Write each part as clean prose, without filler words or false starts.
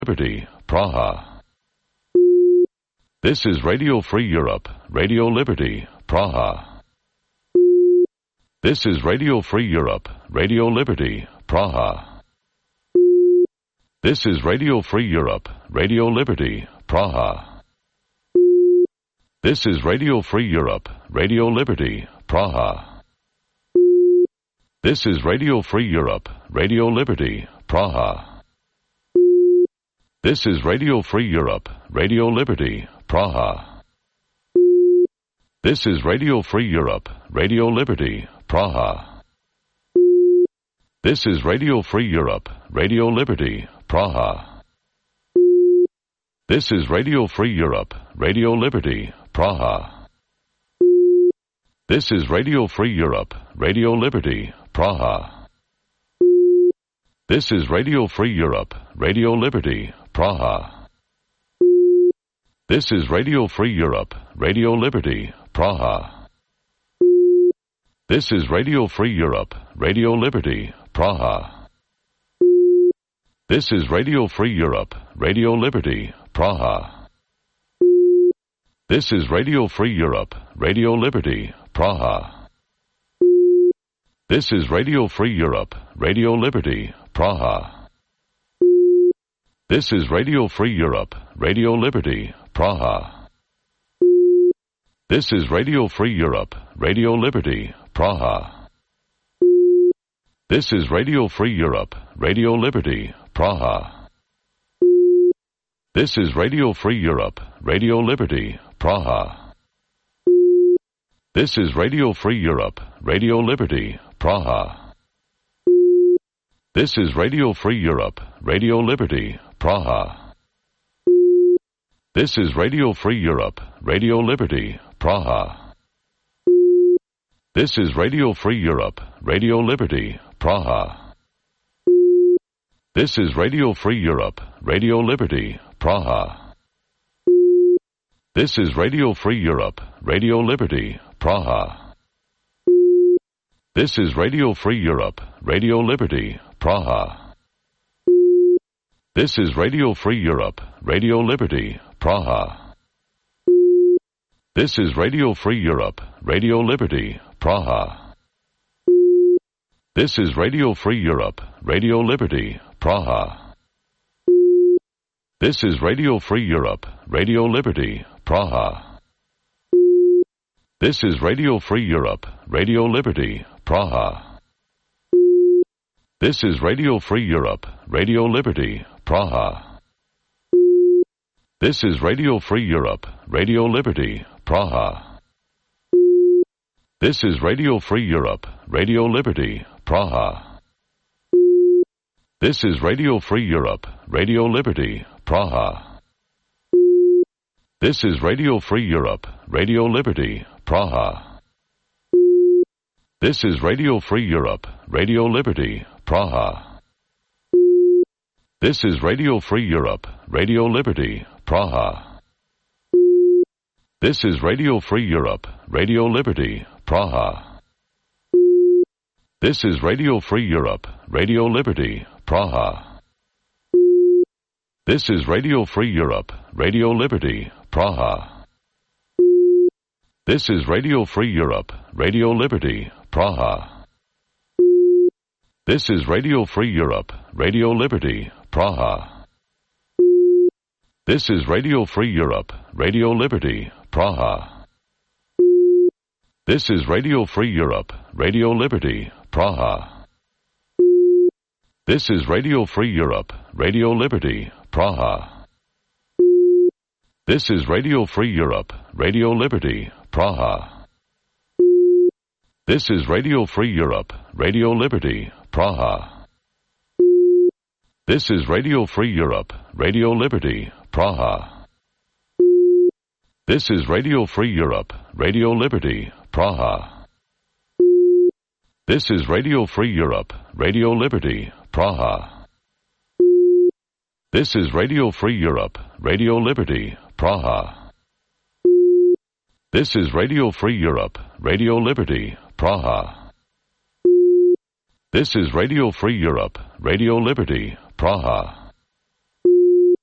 Liberty, Praha. This is Radio Free Europe, Radio Liberty, Praha. This is Radio Free Europe, Radio Liberty, Praha. This is Radio Free Europe, Radio Liberty, Praha. This is Radio Free Europe, Radio Liberty, Praha. This is Radio Free Europe, Radio Liberty, Praha. This is Radio Free Europe, Radio Liberty, Praha. This is Radio Free Europe, Radio Liberty, Praha. This is Radio Free Europe, Radio Liberty, Praha. This is Radio Free Europe, Radio Liberty, Praha. This is Radio Free Europe, Radio Liberty, Praha. This is Radio Free Europe, Radio Liberty, Praha. This is Radio Free Europe, Radio Liberty, Praha. This is Radio Free Europe, Radio Liberty, Praha. This is Radio Free Europe, Radio Liberty, Praha. This is Radio Free Europe, Radio Liberty, Praha. This is Radio Free Europe, Radio Liberty, Praha. This is Radio Free Europe, Radio Liberty, Praha. This is Radio Free Europe, Radio Liberty, Praha. This is Radio Free Europe, Radio Liberty, Praha. This is Radio Free Europe, Radio Liberty, Praha. This is Radio Free Europe, Radio Liberty, Praha. This is Radio Free Europe, Radio Liberty, Praha. This is Radio Free Europe, Radio Liberty, Praha. This is Radio Free Europe, Radio Liberty, Praha. This is Radio Free Europe, Radio Liberty, Praha. This is Radio Free Europe, Radio Liberty, Praha. This is Radio Free Europe, Radio Liberty, Praha. This is Radio Free Europe, Radio Liberty, Praha. This is Radio Free Europe, Radio Liberty, Praha. This is Radio Free Europe, Radio Liberty, Praha. This is Radio Free Europe, Radio Liberty, Praha. This is Radio Free Europe, Radio Liberty, Praha. This is Radio Free Europe, Radio Liberty, Praha. This is Radio Free Europe, Radio Liberty, Praha. This is Radio Free Europe, Radio Liberty, Praha. This is Radio Free Europe, Radio Liberty, Praha. This is Radio Free Europe, Radio Liberty, Praha. This is Radio Free Europe, Radio Liberty, Praha. This is Radio Free Europe, Radio Liberty, Praha. This is Radio Free Europe, Radio Liberty, Praha. This is Radio Free Europe, Radio Liberty, Praha. This is Radio Free Europe, Radio Liberty, Praha. This is Radio Free Europe, Radio Liberty, Praha. This is Radio Free Europe, Radio Liberty, Praha. This is Radio Free Europe, Radio Liberty, Praha. This is Radio Free Europe, Radio Liberty, Praha. This is Radio Free Europe, Radio Liberty, Praha. This is Radio Free Europe, Radio Liberty, Praha. This is Radio Free Europe, Radio Liberty, Praha. This is Radio Free Europe, Radio Liberty, Praha. This is Radio Free Europe, Radio Liberty, Praha. This is Radio Free Europe, Radio Liberty, Praha. This is Radio Free Europe, Radio Liberty, Praha. This is Radio Free Europe, Radio Liberty, Praha. This is Radio Free Europe, Radio Liberty, Praha.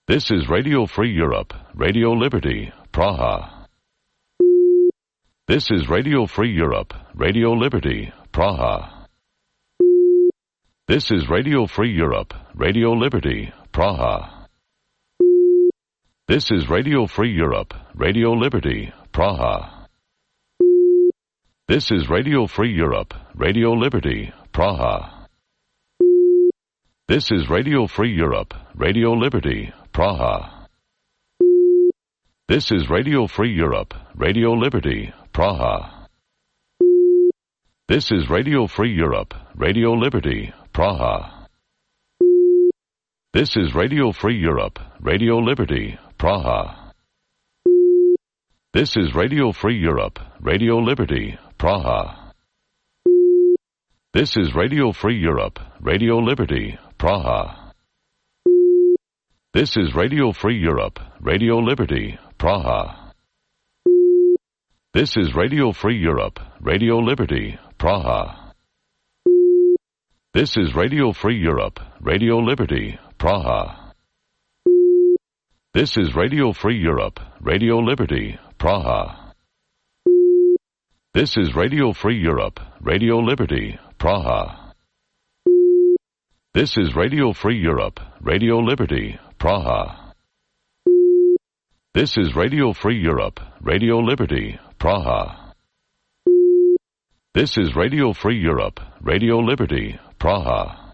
This is Radio Free Europe, Radio Liberty, Praha. This is Radio Free Europe, Radio Liberty, Praha. This is Radio Free Europe, Radio Liberty, Praha. This is Radio Free Europe, Radio Liberty, Praha. This is Radio Free Europe, Radio Liberty, Praha. This is Radio Free Europe, Radio Liberty, Praha. This is Radio Free Europe, Radio Liberty, Praha. This is Radio Free Europe, Radio Liberty, Praha. This is Radio Free Europe, Radio Liberty, Praha. This is Radio Free Europe, Radio Liberty, Praha. This is Radio Free Europe, Radio Liberty, Praha. This is Radio Free Europe, Radio Liberty, Praha. This is Radio Free Europe, Radio Liberty, Praha. This is Radio Free Europe, Radio Liberty, Praha. This is Radio Free Europe, Radio Liberty, Praha. This is Radio Free Europe, Radio Liberty, Praha. This is Radio Free Europe, Radio Liberty, Praha. This is Radio Free Europe, Radio Liberty, Praha. This is Radio Free Europe, Radio Liberty, Praha.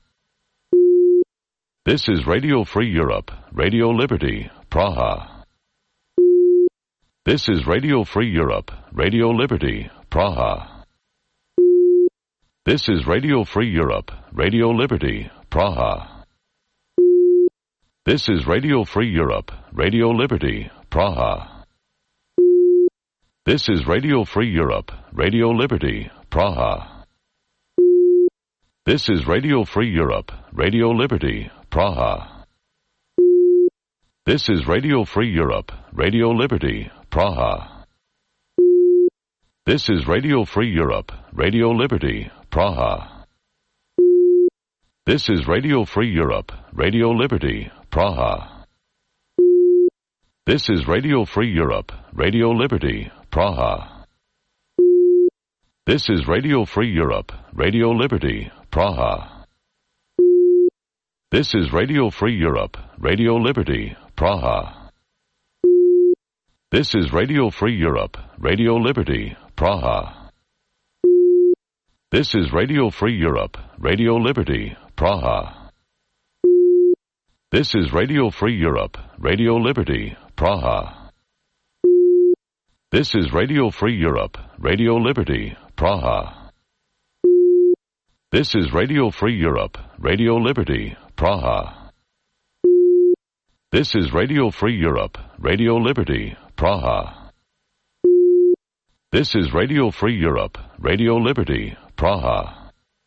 This is Radio Free Europe, Radio Liberty, Praha. This is Radio Free Europe, Radio Liberty, Praha. This is Radio Free Europe, Radio Liberty, Praha. This is Radio Free Europe, Radio Liberty, Praha. This is Radio Free Europe, Radio Liberty, Praha. This is Radio Free Europe, Radio Liberty, Praha. This is Radio Free Europe, Radio Liberty, Praha. This is Radio Free Europe, Radio Liberty, Praha. This is Radio Free Europe, Radio Liberty, Praha. This is Radio Free Europe, Radio Liberty, Praha. This is Radio Free Europe, Radio Liberty, Praha. This is Radio Free Europe, Radio Liberty, Praha. This is Radio Free Europe, Radio Liberty, Praha. This is Radio Free Europe, Radio Liberty, Praha. This is Radio Free Europe, Radio Liberty, Praha. This is Radio Free Europe, Radio Liberty, Praha. This is Radio Free Europe, Radio Liberty, Praha. This is Radio Free Europe, Radio Liberty, Praha. This is Radio Free Europe, Radio Liberty, Praha.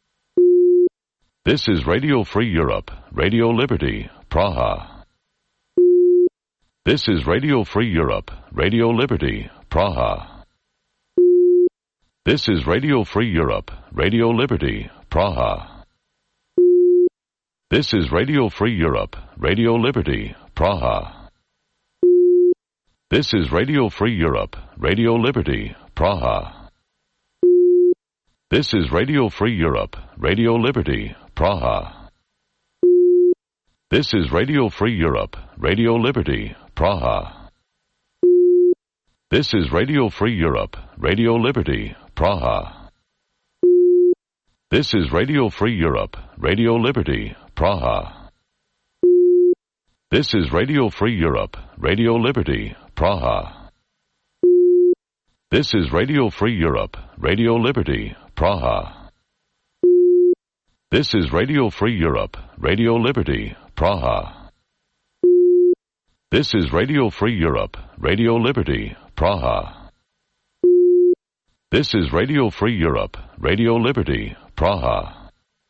This is Radio Free Europe, Radio Liberty, Praha. This is Radio Free Europe, Radio Liberty, Praha. This is Radio Free Europe, Radio Liberty, Praha. This is Radio Free Europe, Radio Liberty, Praha. This is Radio Free Europe, Radio Liberty, Praha. This is Radio Free Europe, Radio Liberty, Praha. This is Radio Free Europe, Radio Liberty, Praha. This is Radio Free Europe, Radio Liberty, Praha. This is Radio Free Europe, Radio Liberty, Praha. This is Radio Free Europe, Radio Liberty, Praha. This is Radio Free Europe, Radio Liberty, Praha. This is Radio Free Europe, Radio Liberty, Praha. This is Radio Free Europe, Radio Liberty, Praha. This is Radio Free Europe, Radio Liberty, Praha.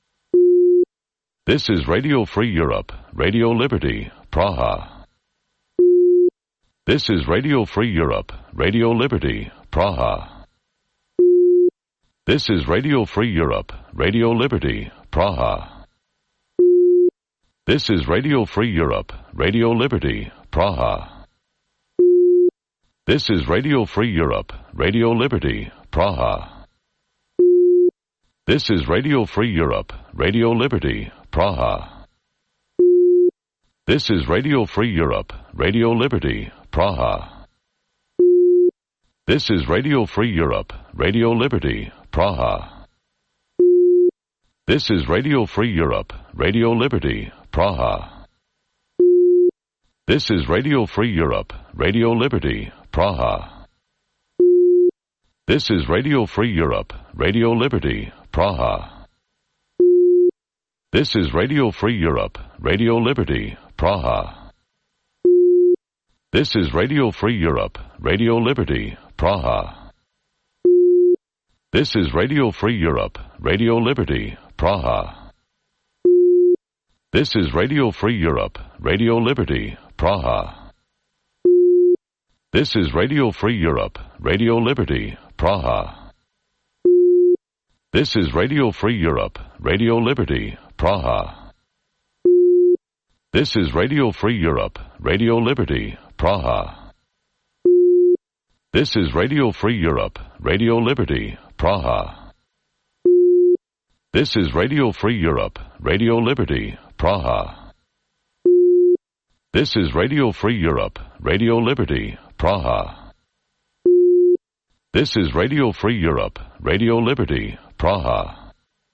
This is Radio Free Europe, Radio Liberty, Praha. This is Radio Free Europe, Radio Liberty, Praha. This is Radio Free Europe, Radio Liberty, Praha. This is Radio Free Europe, Radio Liberty, Praha. This is Radio Free Europe, Radio Liberty, Praha. This is Radio Free Europe, Radio Liberty, Praha. This is Radio Free Europe, Radio Liberty, Praha. This is Radio Free Europe, Radio Liberty, Praha. This is Radio Free Europe, Radio Liberty, Praha. This is Radio Free Europe, Radio Liberty, Praha. This is Radio Free Europe, Radio Liberty, Praha. This is Radio Free Europe, Radio Liberty, Praha. This is Radio Free Europe, Radio Liberty, Praha. This is Radio Free Europe, Radio Liberty, Praha. This is Radio Free Europe, Radio Liberty, Praha. This is Radio Free Europe, Radio Liberty, Praha. This is Radio Free Europe, Radio Liberty, Praha. This is Radio Free Europe, Radio Liberty, Praha. This is Radio Free Europe, Radio Liberty, Praha. This is Radio Free Europe, Radio Liberty, Praha. This is Radio Free Europe, Radio Liberty, Praha. This is Radio Free Europe, Radio Liberty, Praha.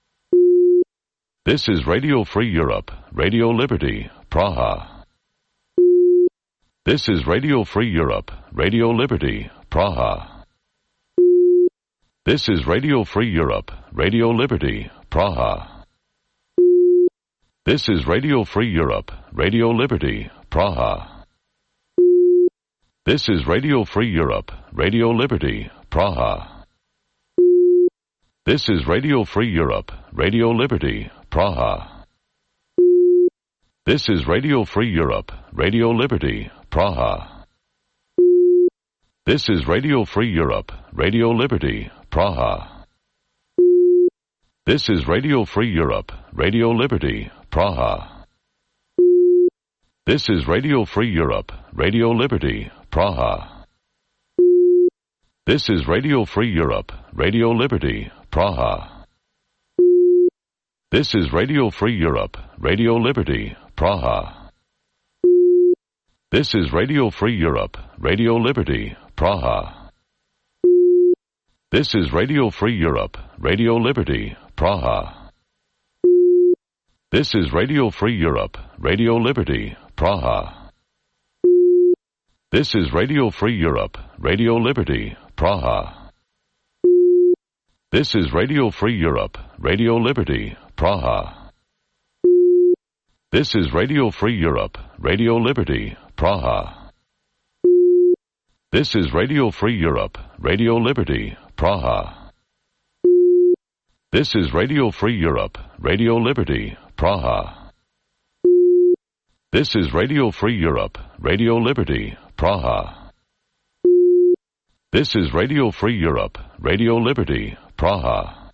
This is Radio Free Europe, Radio Liberty, Praha. This is Radio Free Europe, Radio Liberty, Praha. This is Radio Free Europe, Radio Liberty, Praha. This is Radio Free Europe, Radio Liberty, Praha. This is Radio Free Europe, Radio Liberty, Praha. This is Radio Free Europe, Radio Liberty, Praha. This is Radio Free Europe, Radio Liberty, Praha. This is Radio Free Europe, Radio Liberty, Praha. This is Radio Free Europe, Radio Liberty, Praha. This is Radio Free Europe, Radio Liberty, Praha. This is Radio Free Europe, Radio Liberty, Praha. This is Radio Free Europe, Radio Liberty, Praha. This is Radio Free Europe, Radio Liberty, Praha. This is Radio Free Europe, Radio Liberty, Praha. This is Radio Free Europe, Radio Liberty, Praha. This is Radio Free Europe, Radio Liberty, Praha. This is Radio Free Europe, Radio Liberty, Praha. This is Radio Free Europe, Radio Liberty, Praha. This is Radio Free Europe, Radio Liberty, Praha. This is Radio Free Europe, Radio Liberty, Praha. This is Radio Free Europe, Radio Liberty, Praha. This is Radio Free Europe, Radio Liberty, Praha.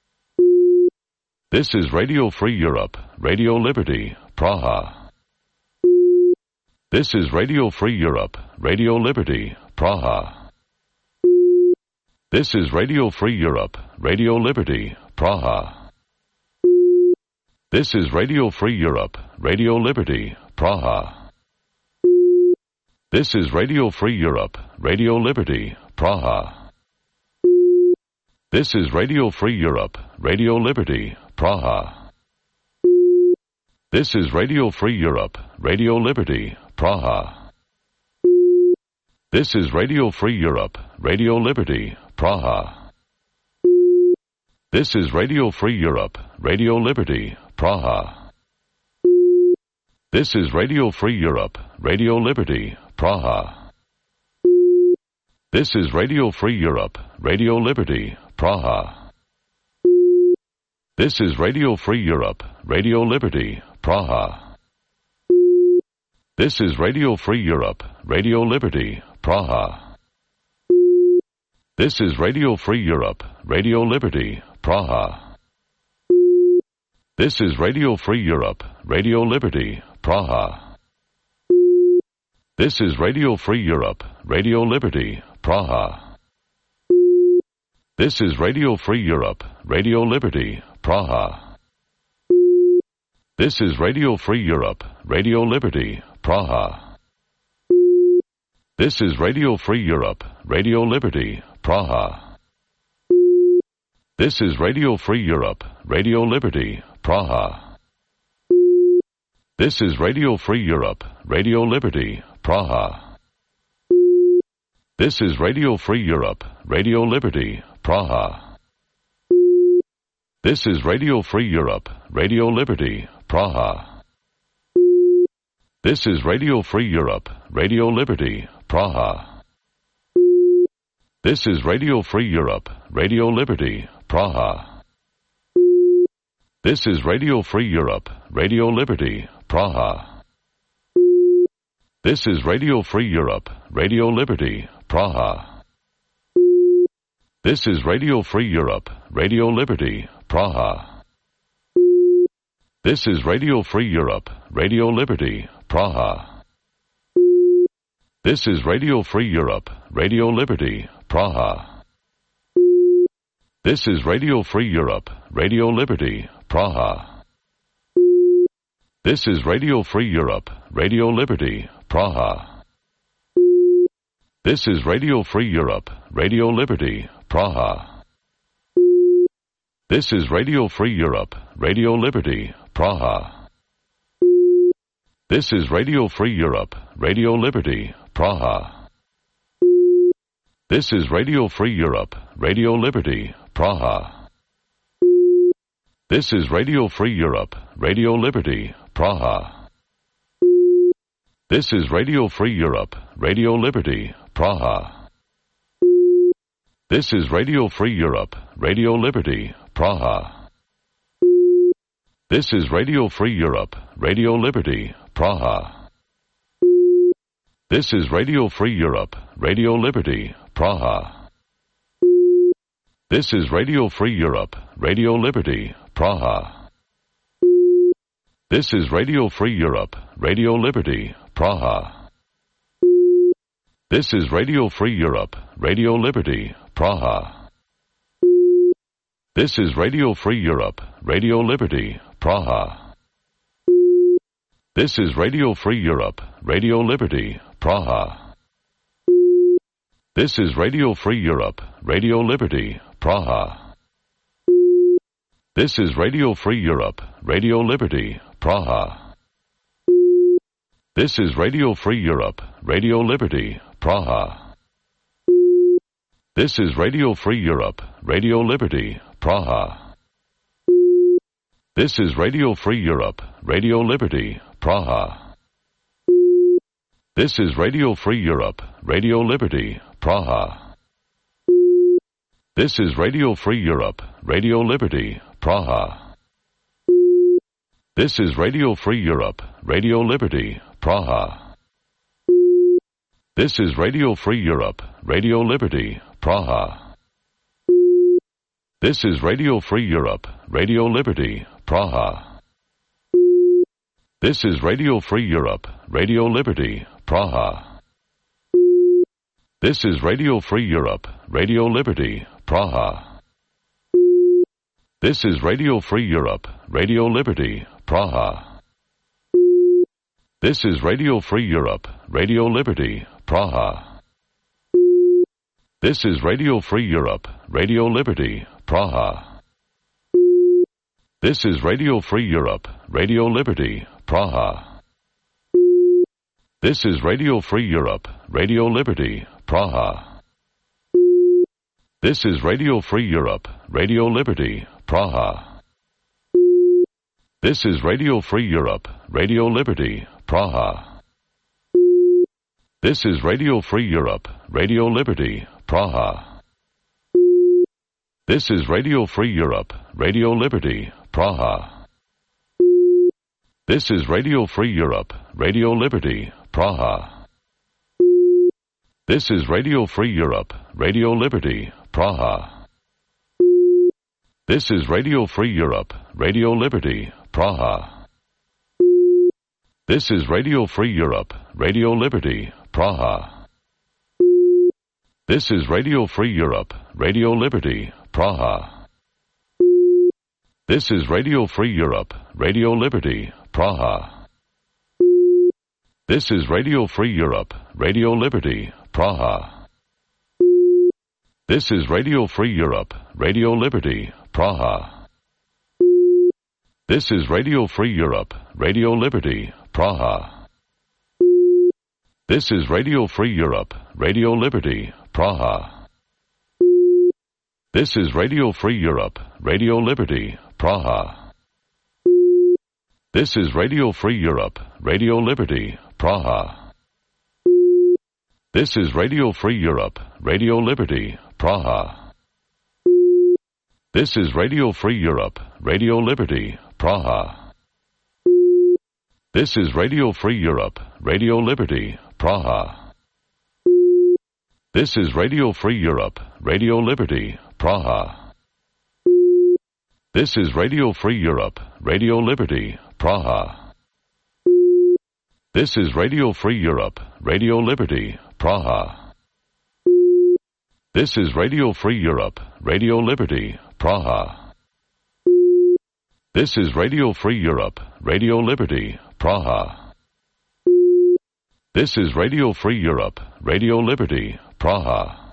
This is Radio Free Europe, Radio Liberty, Praha. This is Radio Free Europe, Radio Liberty, Praha. This is Radio Free Europe, Radio Liberty, Praha. This is Radio Free Europe, Radio Liberty, Praha. This is Radio Free Europe, Radio Liberty, Praha. This is Radio Free Europe, Radio Liberty, Praha. This is Radio Free Europe, Radio Liberty, Praha. This is Radio Free Europe, Radio Liberty, Praha. This is Radio Free Europe, Radio Liberty, Praha. This is Radio Free Europe, Radio Liberty, Praha. This is Radio Free Europe, Radio Liberty, Praha. This is Radio Free Europe, Radio Liberty, Praha. This is Radio Free Europe, Radio Liberty, Praha. This is Radio Free Europe, Radio Liberty, Praha. This is Radio Free Europe, Radio Liberty, Praha. This is Radio Free Europe, Radio Liberty, Praha. This is Radio Free Europe, Radio Liberty, Praha. This is Radio Free Europe, Radio Liberty, Praha. This is Radio Free Europe, Radio Liberty, Praha. This is Radio Free Europe, Radio Liberty, Praha. This is Radio Free Europe, Radio Liberty, Praha. This is Radio Free Europe, Radio Liberty, Praha. This is Radio Free Europe, Radio Liberty, Praha. This is Radio Free Europe, Radio Liberty, Praha. This is Radio Free Europe, Radio Liberty, Praha. This is Radio Free Europe, Radio Liberty, Praha. This is Radio Free Europe, Radio Liberty, Praha. This is Radio Free Europe, Radio Liberty, Praha. This is Radio Free Europe, Radio Liberty, Praha. This is Radio Free Europe, Radio Liberty, Praha. This is Radio Free Europe, Radio Liberty, Praha. This is Radio Free Europe, Radio Liberty, Praha. This is Radio Free Europe, Radio Liberty, Praha. This is Radio Free Europe, Radio Liberty, Praha. This is Radio Free Europe, Radio Liberty, Praha. This is Radio Free Europe, Radio Liberty, Praha. This is Radio Free Europe, Radio Liberty, Praha. This is Radio Free Europe, Radio Liberty, Praha. This is Radio Free Europe, Radio Liberty, Praha. This is Radio Free Europe, Radio Liberty, Praha. This is Radio Free Europe, Radio Liberty, Praha. This is Radio Free Europe, Radio Liberty, Praha. This is Radio Free Europe, Radio Liberty, Praha. This is Radio Free Europe, Radio Liberty, Praha. This is Radio Free Europe, Radio Liberty, Praha. This is Radio Free Europe, Radio Liberty, Praha. This is Radio Free Europe, Radio Liberty, Praha. This is Radio Free Europe, Radio Liberty, Praha. This is Radio Free Europe, Radio Liberty, Praha. This is Radio Free Europe, Radio Liberty, Praha. This is Radio Free Europe, Radio Liberty, Praha. This is Radio Free Europe, Radio Liberty, Praha. This is Radio Free Europe, Radio Liberty, Praha. This is Radio Free Europe, Radio Liberty, Praha. This is Radio Free Europe, Radio Liberty, Praha. This is Radio Free Europe, Radio Liberty, Praha. This is Radio Free Europe, Radio Liberty, Praha. This is Radio Free Europe, Radio Liberty, Praha. This is Radio Free Europe, Radio Liberty, Praha. This is Radio Free Europe, Radio Liberty, Praha. This is Radio Free Europe, Radio Liberty, Praha. This is Radio Free Europe, Radio Liberty, Praha. This is Radio Free Europe, Radio Liberty, Praha. This is Radio Free Europe, Radio Liberty, Praha. This is Radio Free Europe, Radio Liberty, Praha. This is Radio Free Europe, Radio Liberty, Praha. This is Radio Free Europe, Radio Liberty, Praha. This is Radio Free Europe, Radio Liberty, Praha. This is Radio Free Europe, Radio Liberty, Praha. This is Radio Free Europe, Radio Liberty, Praha. This is Radio Free Europe, Radio Liberty, Praha. This is Radio Free Europe, Radio Liberty, Praha. This is Radio Free Europe, Radio Liberty, Praha. This is Radio Free Europe, Radio Liberty, Praha. This is Radio Free Europe, Radio Liberty, Praha. This is Radio Free Europe, Radio Liberty, Praha. This is Radio Free Europe, Radio Liberty, Praha. This is Radio Free Europe, Radio Liberty, Praha. This is Radio Free Europe, Radio Liberty, Praha. This is Radio Free Europe, Radio Liberty, Praha. This is Radio Free Europe, Radio Liberty, Praha. This is Radio Free Europe, Radio Liberty, Praha. This is Radio Free Europe, Radio Liberty, Praha. This is Radio Free Europe, Radio Liberty, Praha. This is Radio Free Europe, Radio Liberty, Praha. This is Radio Free Europe, Radio Liberty, Praha. This is Radio Free Europe, Radio Liberty, Praha. This is Radio Free Europe, Radio Liberty, Praha.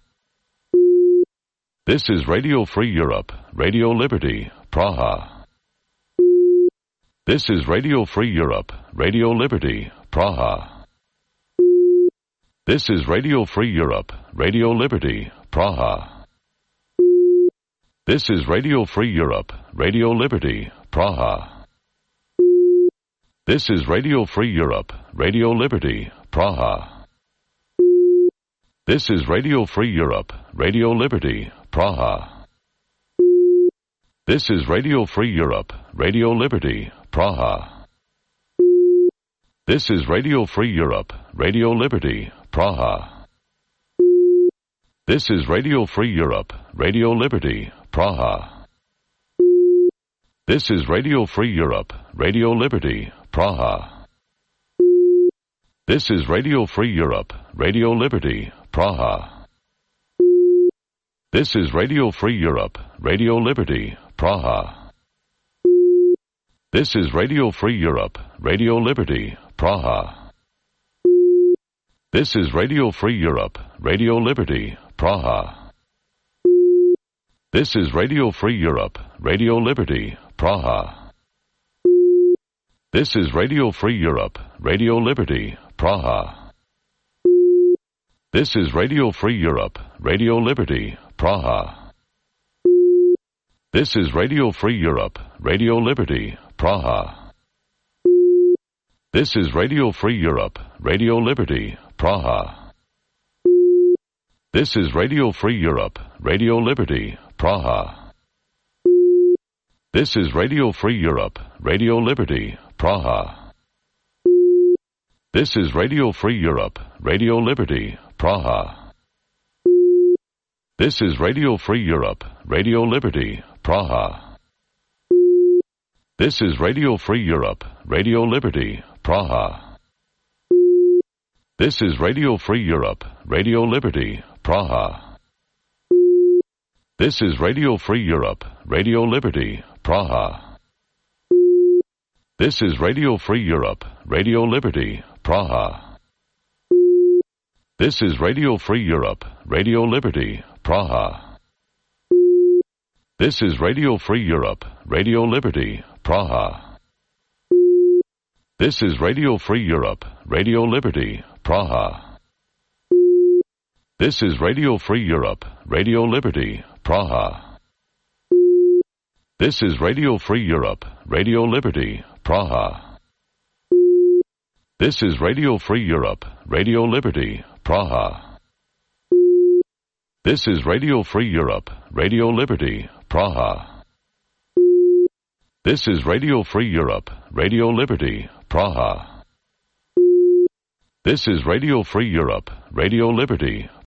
This is Radio Free Europe, Radio Liberty, Praha. This is Radio Free Europe, Radio Liberty, Praha. This is Radio Free Europe, Radio Liberty, Praha. This is Radio Free Europe, Radio Liberty, Praha. This is Radio Free Europe, Radio Liberty, Praha. This is Radio Free Europe, Radio Liberty, Praha. This is Radio Free Europe, Radio Liberty, Praha. This is Radio Free Europe, Radio Liberty, Praha. This is Radio Free Europe, Radio Liberty, Praha. This is Radio Free Europe, Radio Liberty, Praha. This is Radio Free Europe, Radio Liberty, Praha. This is Radio Free Europe, Radio Liberty, Praha. This is Radio Free Europe, Radio Liberty, Praha. This is Radio Free Europe, Radio Liberty, Praha. This is Radio Free Europe, Radio Liberty, Praha. This is Radio Free Europe, Radio Liberty, Praha. This is Radio Free Europe, Radio Liberty, Praha. This is Radio Free Europe, Radio Liberty, Praha. This is Radio Free Europe, Radio Liberty, Praha. This is Radio Free Europe, Radio Liberty, Praha. This is Radio Free Europe, Radio Liberty, Praha. This is Radio Free Europe, Radio Liberty, Praha. This is Radio Free Europe, Radio Liberty, Praha. This is Radio Free Europe, Radio Liberty, Praha. This is Radio Free Europe, Radio Liberty, Praha. This is Radio Free Europe, Radio Liberty, Praha. This is Radio Free Europe, Radio Liberty, Praha. This is Radio Free Europe, Radio Liberty, Praha. This is Radio Free Europe, Radio Liberty, Praha. This is Radio Free Europe, Radio Liberty, Praha. This is Radio Free Europe, Radio Liberty, Praha. This is Radio Free Europe, Radio Liberty, Praha. This is Radio Free Europe, Radio Liberty, Praha. This is Radio Free Europe, Radio Liberty, Praha. This is Radio Free Europe, Radio Liberty, Praha. This is Radio Free Europe, Radio Liberty,